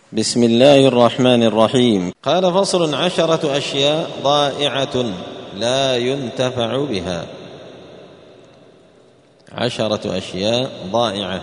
بسم الله الرحمن الرحيم. قال: فصل: 10 أشياء ضائعة لا ينتفع بها. 10 أشياء ضائعة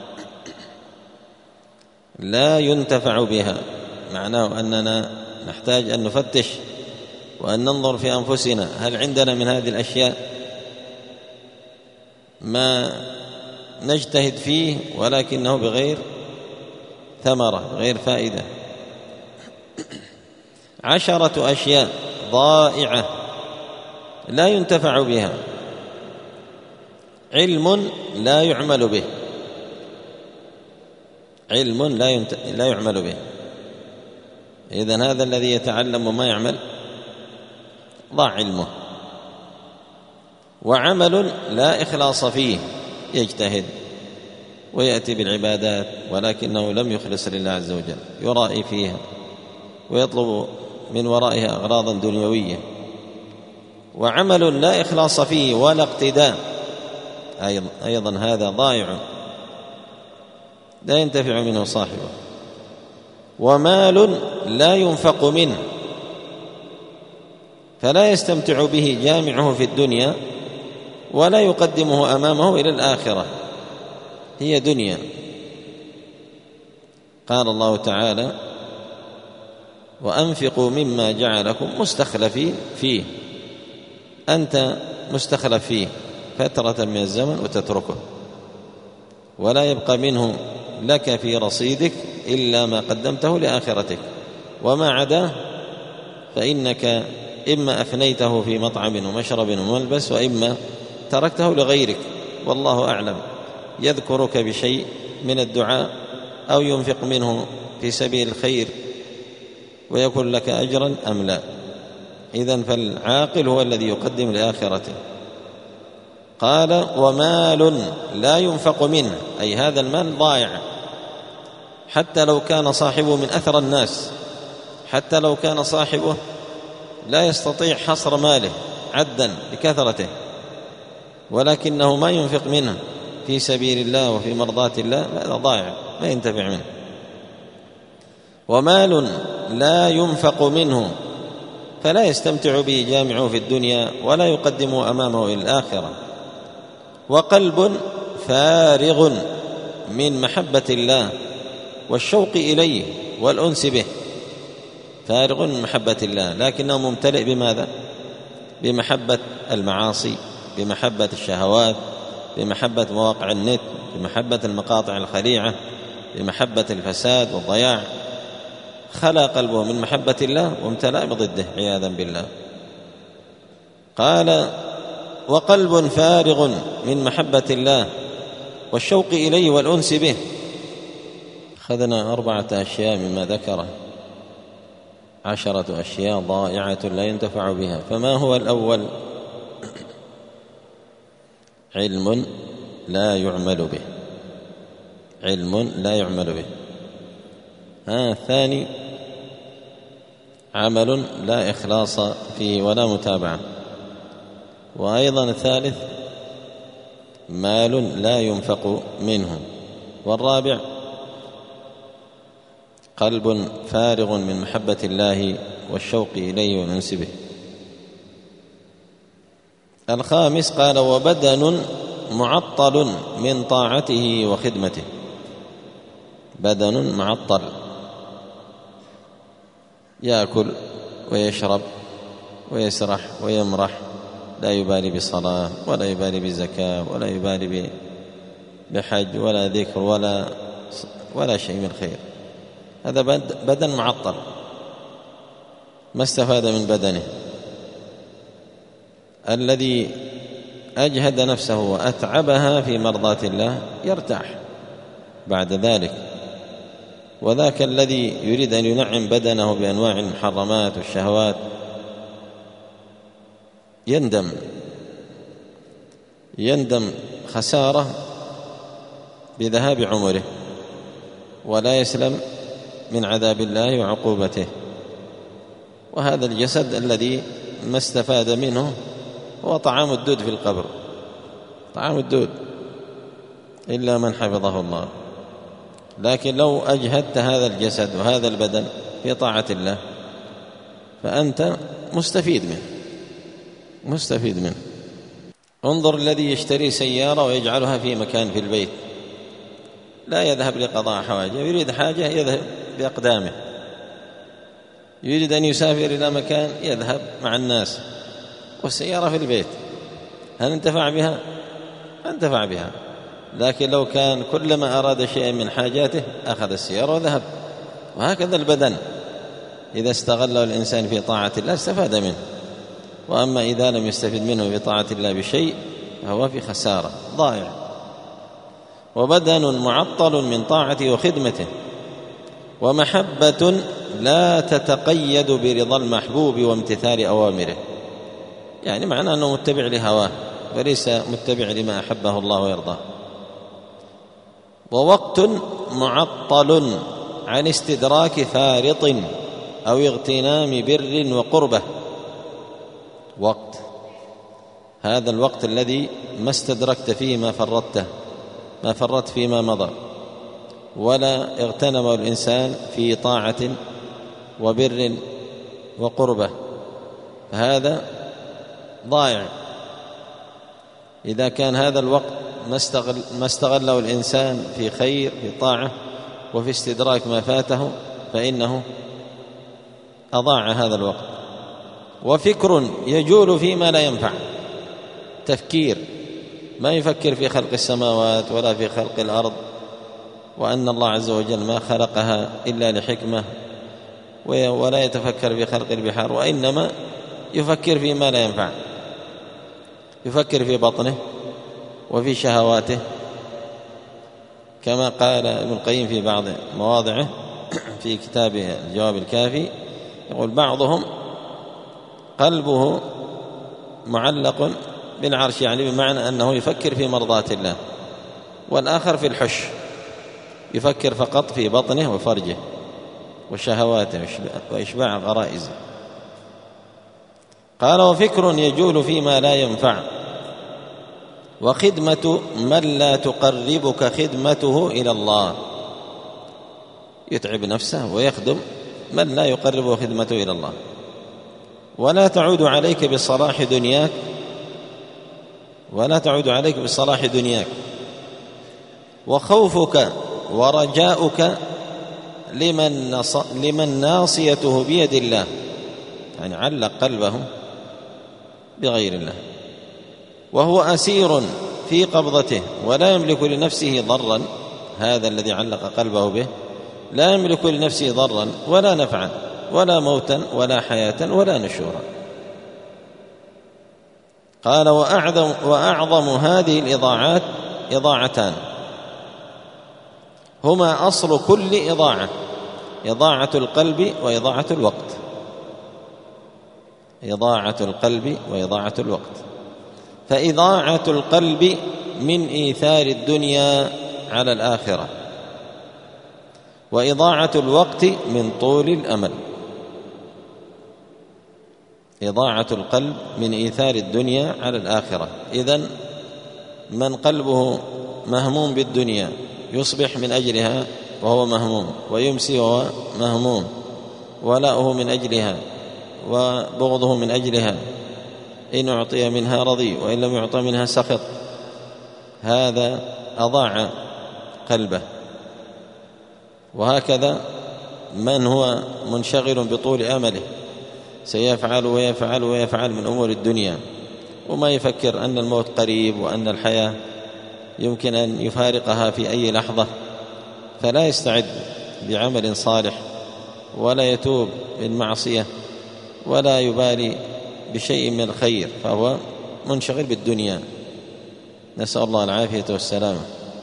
لا ينتفع بها، معناه أننا نحتاج أن نفتش وأن ننظر في أنفسنا، هل عندنا من هذه الأشياء ما نجتهد فيه ولكنه بغير ثمرة، غير فائدة. 10 أشياء ضائعة لا ينتفع بها. علم لا يعمل به، علم لا يعمل به. إذن هذا الذي يتعلم وما يعمل ضاع علمه. وعمل لا إخلاص فيه، يجتهد ويأتي بالعبادات ولكنه لم يخلص لله عز وجل، يرائي فيها ويطلب من ورائها أغراضا دنيوية. وعمل لا إخلاص فيه ولا اقتداء، أيضا هذا ضائع لا ينتفع منه صاحبه. ومال لا ينفق منه، فلا يستمتع به جامعه في الدنيا ولا يقدمه أمامه إلى الآخرة، هي دنيا. قال الله تعالى: وأنفقوا مما جعلكم مستخلفين فيه. أنت مستخلف فيه فترة من الزمن وتتركه، ولا يبقى منه لك في رصيدك إلا ما قدمته لآخرتك، وما عداه فإنك إما أفنيته في مطعم ومشرب وملبس، وإما تركته لغيرك، والله أعلم، يذكرك بشيء من الدعاء أو ينفق منه في سبيل الخير ويكون لك أجرا أم لا. إذن فالعاقل هو الذي يقدم لآخرته. قال: ومال لا ينفق منه، أي هذا المال ضائع، حتى لو كان صاحبه من أثر الناس، حتى لو كان صاحبه لا يستطيع حصر ماله عدا لكثرته، ولكنه ما ينفق منه في سبيل الله وفي مرضاة الله، هذا ضائع لا ينتفع منه. ومال لا ينفق منه، فلا يستمتع به جامعه في الدنيا ولا يقدمه أمامه إلى الآخرة. وقلب فارغ من محبة الله والشوق إليه والأنس به، فارغ من محبة الله لكنه ممتلئ بماذا؟ بمحبة المعاصي، بمحبة الشهوات، بمحبة مواقع النت، بمحبة المقاطع الخليعة، بمحبة الفساد والضياع. خلى قلبه من محبة الله وامتلأ بضده عياذا بالله. قال: وقلب فارغ من محبة الله والشوق إليه والأنس به. أخذنا 4 أشياء مما ذكره، 10 أشياء ضائعة لا ينتفع بها. فما هو الأول؟ علم لا يعمل به، علم لا يعمل به. الثاني عمل لا إخلاص فيه ولا متابعة. وأيضا الثالث مال لا ينفق منه. والرابع قلب فارغ من محبة الله والشوق إليه والأنس به. الخامس قال: وبدن معطل من طاعته وخدمته. بدن معطل، يأكل ويشرب ويسرح ويمرح، لا يبالي بصلاة ولا يبالي بزكاة ولا يبالي بحج ولا ذكر ولا شيء من خير. هذا بدن معطل، ما استفاد من بدنه. الذي أجهد نفسه وأتعبها في مرضاة الله يرتاح بعد ذلك، وذاك الذي يريد أن ينعم بدنه بأنواع المحرمات والشهوات يندم خسارة بذهاب عمره، ولا يسلم من عذاب الله وعقوبته. وهذا الجسد الذي ما استفاد منه هو طعام الدود في القبر، طعام الدود، إلا من حفظه الله. لكن لو أجهدت هذا الجسد وهذا البدن في طاعة الله فأنت مستفيد منه. انظر الذي يشتري سيارة ويجعلها في مكان في البيت، لا يذهب لقضاء حوائجه، يريد حاجة يذهب بأقدامه، يريد أن يسافر إلى مكان يذهب مع الناس، والسيارة في البيت. هل انتفع بها؟ انتفع بها. لكن لو كان كلما أراد شيئا من حاجاته أخذ السيارة وذهب. وهكذا البدن إذا استغله الإنسان في طاعة الله استفاد منه، وأما إذا لم يستفد منه في طاعة الله بشيء فهو في خسارة ضائع. وبدن معطل من طاعته وخدمته، ومحبة لا تتقيد برضا المحبوب وامتثال أوامره، يعني معنى أنه متبع لهواه وليس متبع لما أحبه الله ويرضاه. ووقت معطل عن استدراك فارط أو اغتنام بر وقربة. وقت، هذا الوقت الذي ما استدركت فيه ما فرطت فيما مضى، ولا اغتنم الإنسان في طاعة وبر وقربة، هذا ضائع. إذا كان هذا الوقت ما استغله الإنسان في خير، في طاعة، وفي استدراك ما فاته، فإنه أضاع هذا الوقت. وفكر يجول فيما لا ينفع، تفكير ما يفكر في خلق السماوات ولا في خلق الأرض، وأن الله عز وجل ما خلقها إلا لحكمة، ولا يتفكر في خلق البحار، وإنما يفكر فيما لا ينفع، يفكر في بطنه وفي شهواته، كما قال ابن القيم في بعض مواضعه في كتابه الجواب الكافي، يقول: بعضهم قلبه معلق بالعرش، يعني بمعنى أنه يفكر في مرضاة الله، والآخر في الحش، يفكر فقط في بطنه وفرجه وشهواته وإشباع غرائزه. قال: وفكر يجول فيما لا ينفع، وخدمة من لا تقربك خدمته إلى الله، يتعب نفسه ويخدم من لا يقربه خدمته إلى الله، ولا تعود عليك بصلاح دنياك، وخوفك ورجاؤك لمن ناصيته بيد الله، يعني علق قلبه بغير الله، وهو أسير في قبضته ولا يملك لنفسه ضرا. هذا الذي علق قلبه به لا يملك لنفسه ضرا ولا نفعا ولا موتا ولا حياة ولا نشورا. قال: وأعظم هذه الإضاعات إضاعتان، هما أصل كل إضاعة: إضاعة القلب وإضاعة الوقت. إضاعة القلب وإضاعة الوقت. فإضاعة القلب من إيثار الدنيا على الآخرة، وإضاعة الوقت من طول الأمل. إضاعة القلب من إيثار الدنيا على الآخرة. إذن من قلبه مهموم بالدنيا يصبح من أجلها وهو مهموم، ويمسي وهو مهموم، ولاؤه من أجلها وبغضه من أجلها، إن أعطي منها رضي وإن لم يعطى منها سخط. هذا أضاع قلبه. وهكذا من هو منشغل بطول أمله سيفعل ويفعل ويفعل من أمور الدنيا، وما يفكر أن الموت قريب وأن الحياة يمكن أن يفارقها في أي لحظة، فلا يستعد بعمل صالح ولا يتوب بالمعصية ولا يبالي بشيء من الخير، فهو منشغل بالدنيا، نسأل الله العافية والسلامة.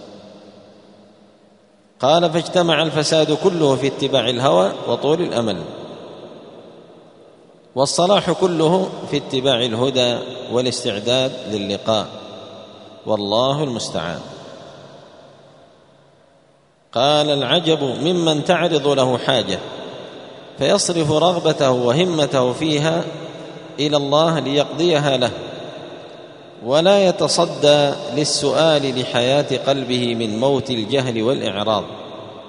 قال: فاجتمع الفساد كله في اتباع الهوى وطول الأمل، والصلاح كله في اتباع الهدى والاستعداد للقاء، والله المستعان. قال: العجب ممن تعرض له حاجة فيصرف رغبته وهمته فيها إلى الله ليقضيها له، ولا يتصدى للسؤال لحياة قلبه من موت الجهل والإعراض.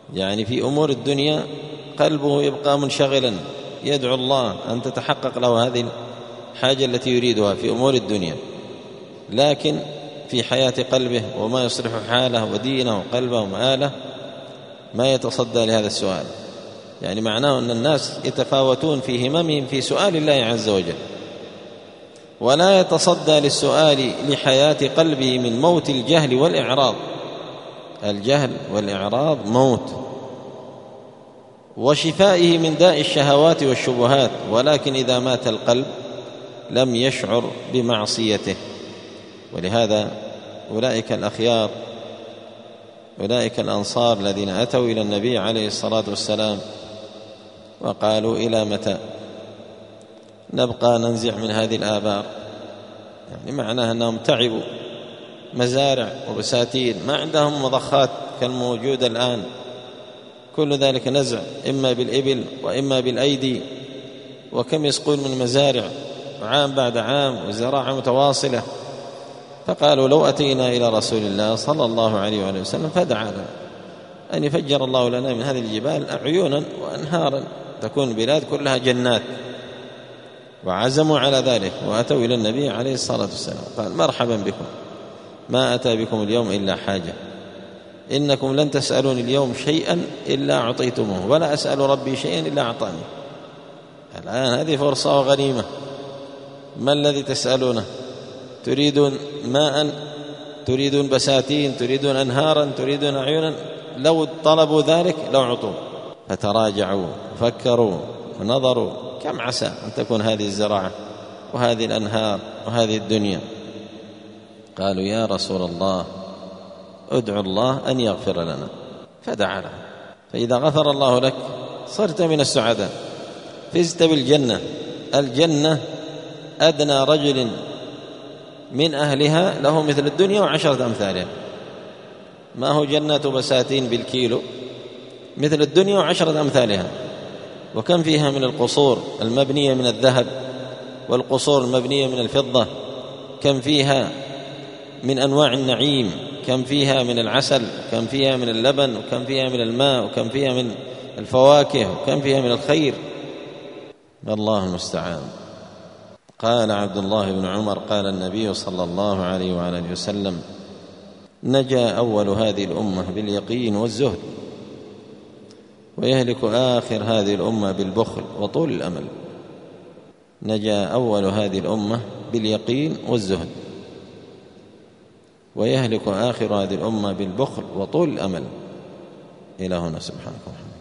يعني في أمور الدنيا قلبه يبقى منشغلا، يدعو الله أن تتحقق له هذه الحاجة التي يريدها في أمور الدنيا، لكن في حياة قلبه وما يصلح حاله ودينه وقلبه ومآله ما يتصدى لهذا السؤال. يعني معناه أن الناس يتفاوتون في هممهم في سؤال الله عز وجل، ولا يتصدى للسؤال لحياة قلبه من موت الجهل والإعراض. الجهل والإعراض موت، وشفائه من داء الشهوات والشبهات، ولكن إذا مات القلب لم يشعر بمعصيته. ولهذا أولئك الأخيار، أولئك الأنصار الذين أتوا إلى النبي عليه الصلاة والسلام وقالوا: إلى متى نبقى ننزع من هذه الآبار؟ يعني معناه أنهم تعبوا، مزارع وبساتين، ما عندهم مضخات كالموجودة الآن، كل ذلك نزع إما بالإبل وإما بالأيدي، وكم يسقون من مزارع عام بعد عام وزراعة متواصلة. فقالوا: لو أتينا إلى رسول الله صلى الله عليه وآله وسلم فدعا لنا أن يفجر الله لنا من هذه الجبال عيونا وأنهارا تكون البلاد كلها جنات. وعزموا على ذلك وأتوا إلى النبي عليه الصلاة والسلام قال: مرحبا بكم، ما أتى بكم اليوم إلا حاجة، إنكم لن تسألوني اليوم شيئا إلا أعطيتموه، ولا أسأل ربي شيئا إلا أعطاني. الآن هذه فرصة وغنيمة، ما الذي تسألونه؟ تريدون ماء، تريدون بساتين، تريدون أنهارا، تريدون عيونا، لو طلبوا ذلك لو عطوا. فتراجعوا فكروا ونظروا: كم عسى أن تكون هذه الزراعة وهذه الأنهار وهذه الدنيا؟ قالوا: يا رسول الله ادعو الله أن يغفر لنا. فدعا له، فإذا غفر الله لك صرت من السعداء، فزت بالجنة. الجنة أدنى رجل من أهلها له مثل الدنيا وعشرة أمثالها، ما هو جنة بساتين بالكيلو، مثل الدنيا وعشرة أمثالها. وكم فيها من القصور المبنية من الذهب والقصور المبنية من الفضة، كم فيها من أنواع النعيم، كم فيها من العسل، كم فيها من اللبن، وكم فيها من الماء، وكم فيها من الفواكه، وكم فيها من الخير. الله المستعان. قال عبد الله بن عمر: قال النبي صلى الله عليه وآله وسلم: نجا أول هذه الأمة باليقين والزهد، ويهلك آخر هذه الأمة بالبخل وطول الأمل. نجا أول هذه الأمة باليقين والزهد، ويهلك آخر هذه الأمة بالبخل وطول الأمل. إلى هنا، سبحانك.